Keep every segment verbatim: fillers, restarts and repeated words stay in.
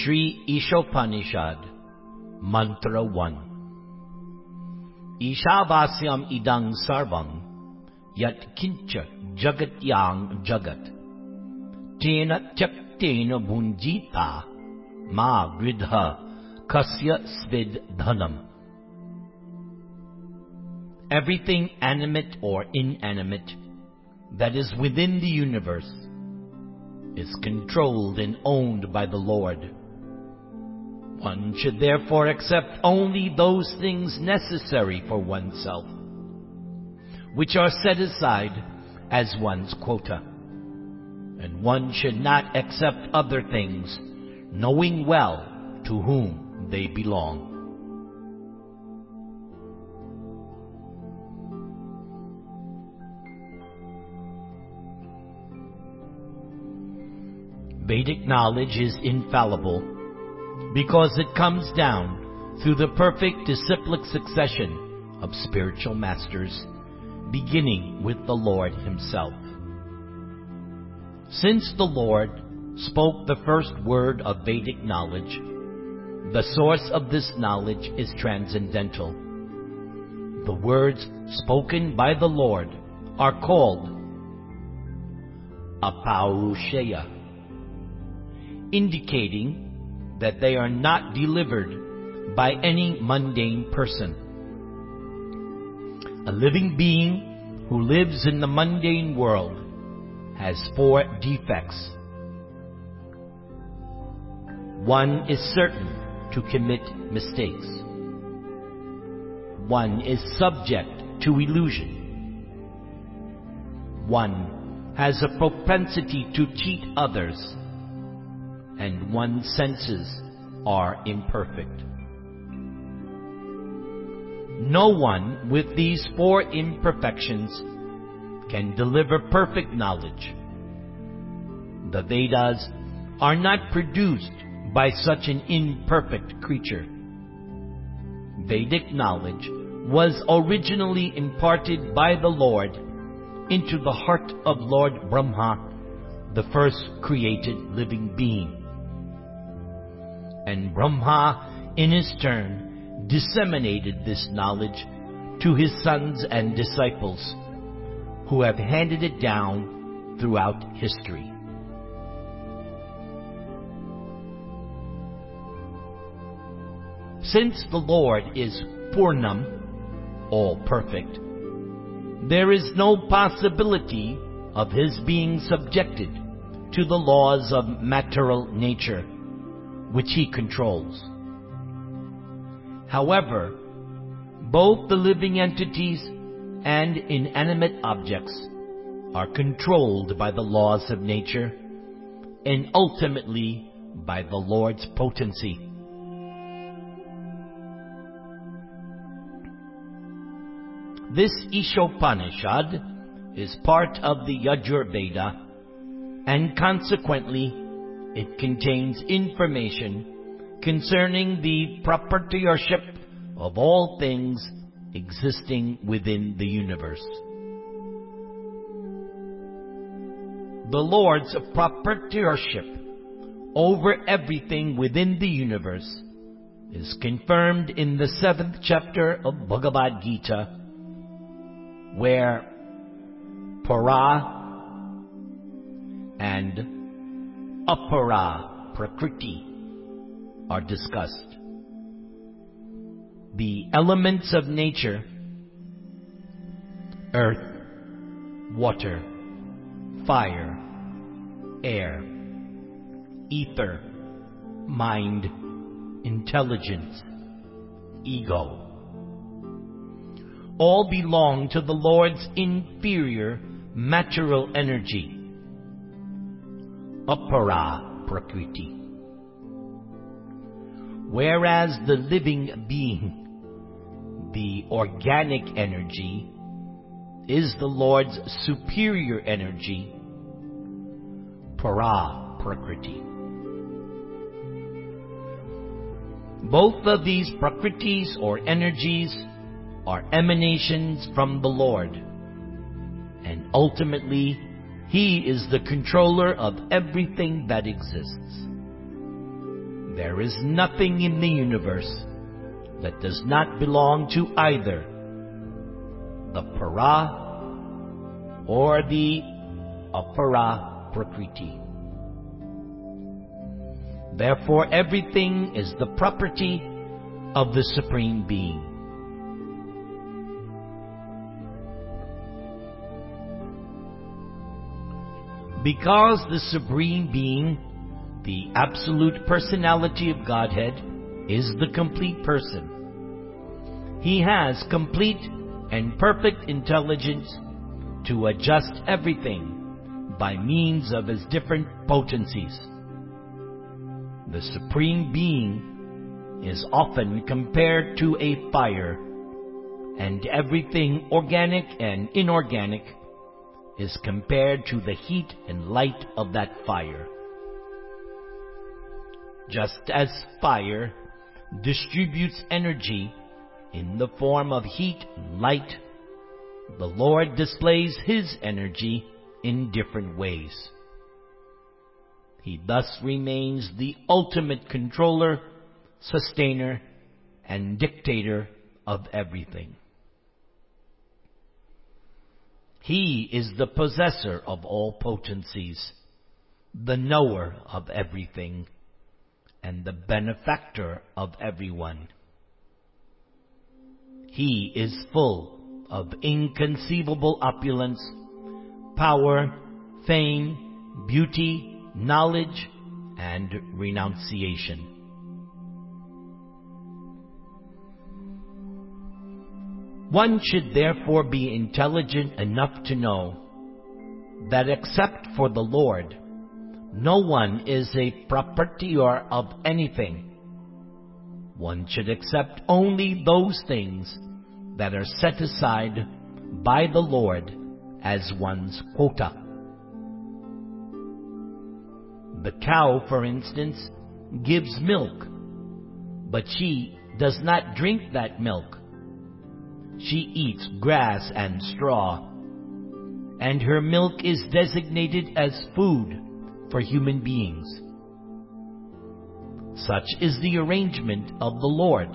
Sri Ishopanishad, Mantra one. Ishavasya idang sarvam yat kincha jagatyang jagat tena tyaktena bhunjita ma gridha kasya svid dhanam. Everything animate or inanimate that is within the universe is controlled and owned by the Lord. One should therefore accept only those things necessary for oneself, which are set aside as one's quota. And one should not accept other things, knowing well to whom they belong. Vedic knowledge is infallible because it comes down through the perfect disciplic succession of spiritual masters, beginning with the Lord Himself. Since the Lord spoke the first word of Vedic knowledge, the source of this knowledge is transcendental. The words spoken by the Lord are called Apaurushaya, indicating that they are not delivered by any mundane person. A living being who lives in the mundane world has four defects. One is certain to commit mistakes. One is subject to illusion. One has a propensity to cheat others. And one's senses are imperfect. No one with these four imperfections can deliver perfect knowledge. The Vedas are not produced by such an imperfect creature. Vedic knowledge was originally imparted by the Lord into the heart of Lord Brahma, the first created living being. And Brahma, in his turn, disseminated this knowledge to his sons and disciples, who have handed it down throughout history. Since the Lord is Purnam, all perfect, there is no possibility of His being subjected to the laws of material nature, which He controls. However, both the living entities and inanimate objects are controlled by the laws of nature and ultimately by the Lord's potency. This Ishopanishad is part of the Yajur Veda, and consequently it contains information concerning the proprietorship of all things existing within the universe. The Lord's proprietorship over everything within the universe is confirmed in the seventh chapter of Bhagavad Gita, where Para and Apara Prakriti are discussed. The elements of nature, earth, water, fire, air, ether, mind, intelligence, ego, all belong to the Lord's inferior material energy, Apara Prakriti. Whereas the living being, the organic energy, is the Lord's superior energy, Para Prakriti. Both of these Prakritis or energies are emanations from the Lord, and ultimately He is the controller of everything that exists. There is nothing in the universe that does not belong to either the Para or the Apara Prakriti. Therefore, everything is the property of the Supreme Being. Because the Supreme Being, the absolute personality of Godhead, is the complete person, He has complete and perfect intelligence to adjust everything by means of His different potencies. The Supreme Being is often compared to a fire, and everything organic and inorganic is compared to the heat and light of that fire. Just as fire distributes energy in the form of heat and light, the Lord displays His energy in different ways. He thus remains the ultimate controller, sustainer, and dictator of everything. He is the possessor of all potencies, the knower of everything, and the benefactor of everyone. He is full of inconceivable opulence, power, fame, beauty, knowledge, and renunciation. One should therefore be intelligent enough to know that except for the Lord, no one is a proprietor of anything. One should accept only those things that are set aside by the Lord as one's quota. The cow, for instance, gives milk, but she does not drink that milk. She eats grass and straw, and her milk is designated as food for human beings. Such is the arrangement of the Lord.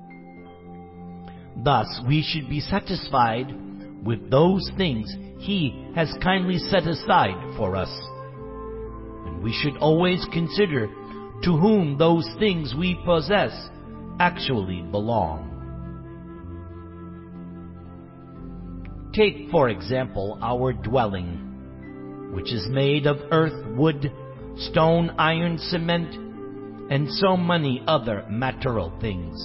Thus, we should be satisfied with those things He has kindly set aside for us. And we should always consider to whom those things we possess actually belong. Take, for example, our dwelling, which is made of earth, wood, stone, iron, cement, and so many other material things.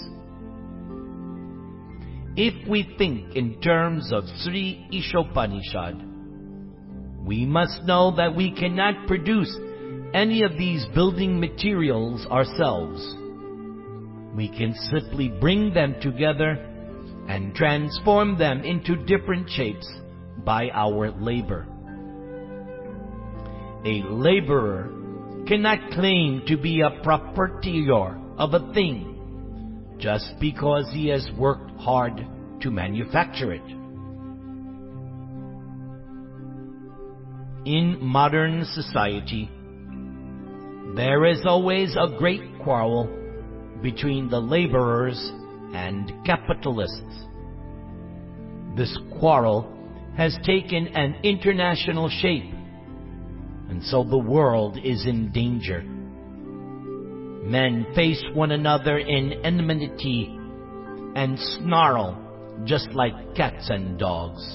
If we think in terms of Sri Ishopanishad, we must know that we cannot produce any of these building materials ourselves. We can simply bring them together and transform them into different shapes by our labor. A laborer cannot claim to be a proprietor of a thing just because he has worked hard to manufacture it. In modern society, there is always a great quarrel between the laborers and capitalists. This quarrel has taken an international shape, and so the world is in danger. Men face one another in enmity and snarl just like cats and dogs.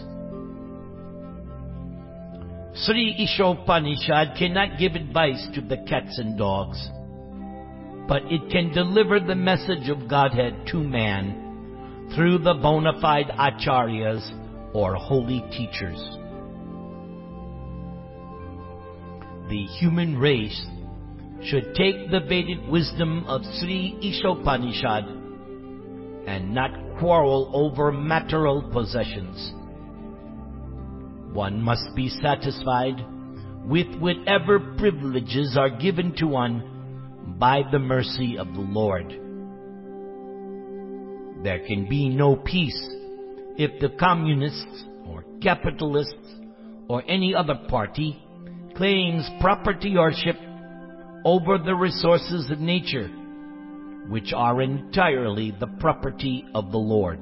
Sri Ishopanishad cannot give advice to the cats and dogs, but it can deliver the message of Godhead to man through the bona fide acharyas or holy teachers. The human race should take the Vedic wisdom of Sri Ishopanishad and not quarrel over material possessions. One must be satisfied with whatever privileges are given to one by the mercy of the Lord. There can be no peace if the communists or capitalists or any other party claims proprietorship over the resources of nature which are entirely the property of the Lord.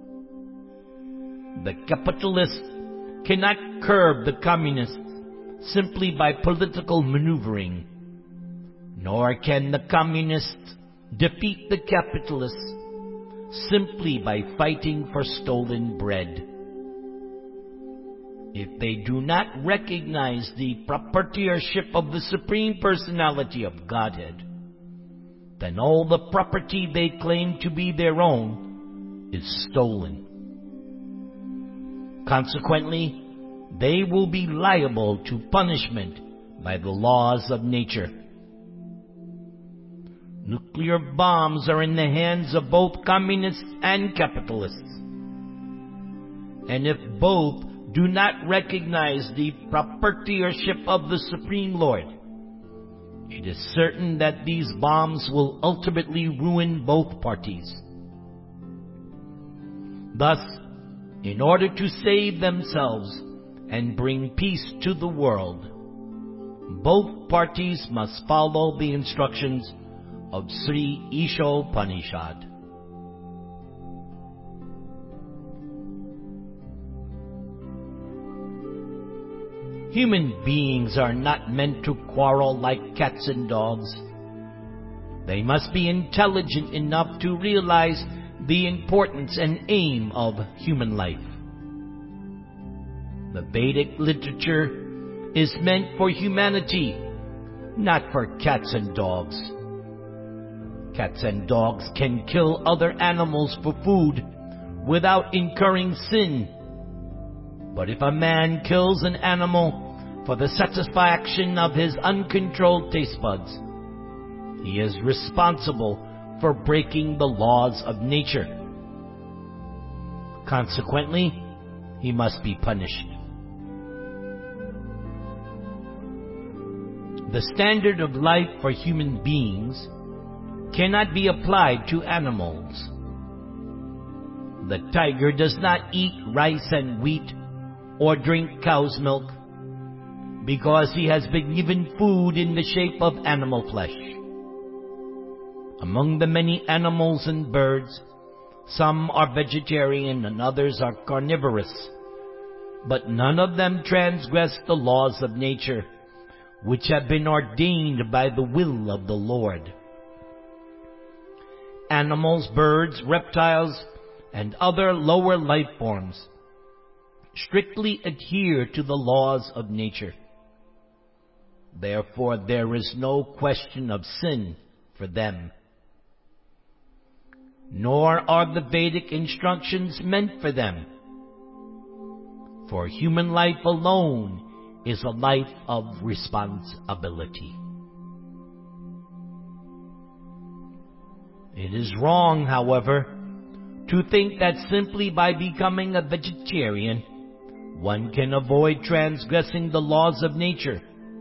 The capitalist cannot curb the communists simply by political maneuvering, nor can the communists defeat the capitalists simply by fighting for stolen bread. If they do not recognize the proprietorship of the Supreme Personality of Godhead, then all the property they claim to be their own is stolen. Consequently, they will be liable to punishment by the laws of nature. Nuclear bombs are in the hands of both communists and capitalists. And if both do not recognize the proprietorship of the Supreme Lord, it is certain that these bombs will ultimately ruin both parties. Thus, in order to save themselves and bring peace to the world, both parties must follow the instructions of Sri Ishopanishad. Human beings are not meant to quarrel like cats and dogs. They must be intelligent enough to realize the importance and aim of human life. The Vedic literature is meant for humanity, not for cats and dogs. Cats and dogs can kill other animals for food without incurring sin. But if a man kills an animal for the satisfaction of his uncontrolled taste buds, he is responsible for breaking the laws of nature. Consequently, he must be punished. The standard of life for human beings cannot be applied to animals. The tiger does not eat rice and wheat or drink cow's milk because he has been given food in the shape of animal flesh. Among the many animals and birds, some are vegetarian and others are carnivorous, but none of them transgress the laws of nature, which have been ordained by the will of the Lord. Animals, birds, reptiles, and other lower life forms strictly adhere to the laws of nature. Therefore, there is no question of sin for them. Nor are the Vedic instructions meant for them. For human life alone is a life of responsibility. It is wrong, however, to think that simply by becoming a vegetarian, one can avoid transgressing the laws of nature.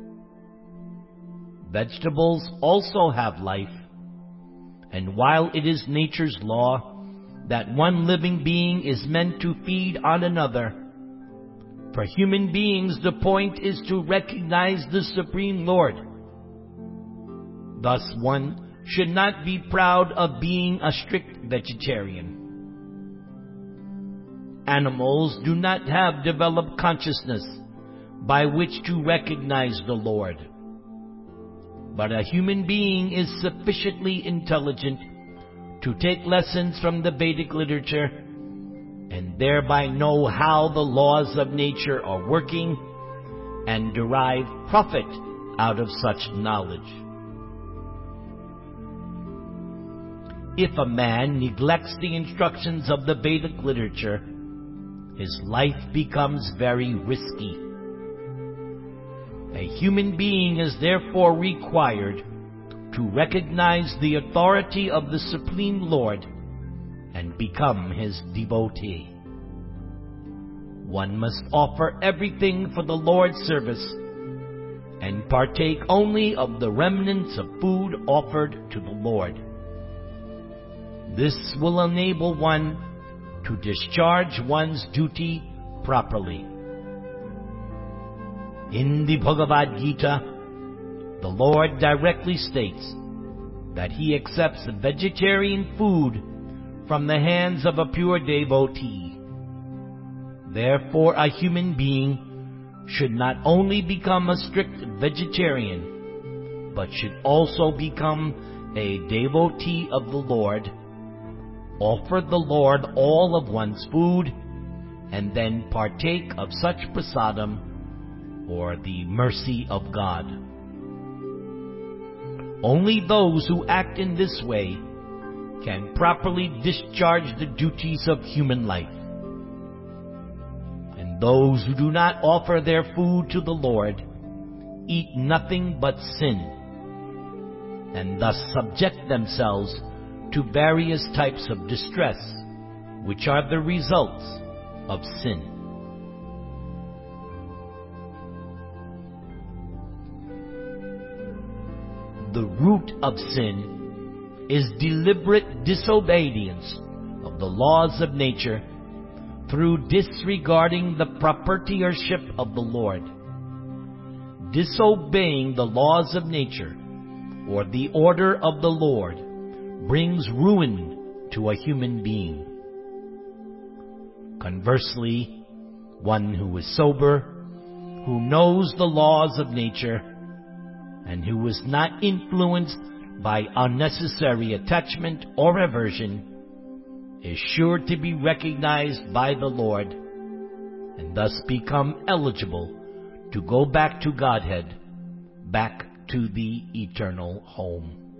Vegetables also have life, and while it is nature's law that one living being is meant to feed on another, for human beings the point is to recognize the Supreme Lord. Thus one should not be proud of being a strict vegetarian. Animals do not have developed consciousness by which to recognize the Lord. But a human being is sufficiently intelligent to take lessons from the Vedic literature and thereby know how the laws of nature are working and derive profit out of such knowledge. If a man neglects the instructions of the Vedic literature, his life becomes very risky. A human being is therefore required to recognize the authority of the Supreme Lord and become his devotee. One must offer everything for the Lord's service and partake only of the remnants of food offered to the Lord. This will enable one to discharge one's duty properly. In the Bhagavad Gita, the Lord directly states, that he accepts vegetarian food from the hands of a pure devotee. Therefore, a human being should not only become a strict vegetarian, but should also become a devotee of the Lord, offer the Lord all of one's food, and then partake of such prasadam, or the mercy of God. Only those who act in this way can properly discharge the duties of human life. And those who do not offer their food to the Lord eat nothing but sin, and thus subject themselves to various types of distress, which are the results of sin. The root of sin is deliberate disobedience of the laws of nature through disregarding the proprietorship of the Lord. Disobeying the laws of nature, or the order of the Lord, brings ruin to a human being. Conversely, one who is sober, who knows the laws of nature, and who is not influenced by unnecessary attachment or aversion, is sure to be recognized by the Lord, and thus become eligible to go back to Godhead, back to the eternal home.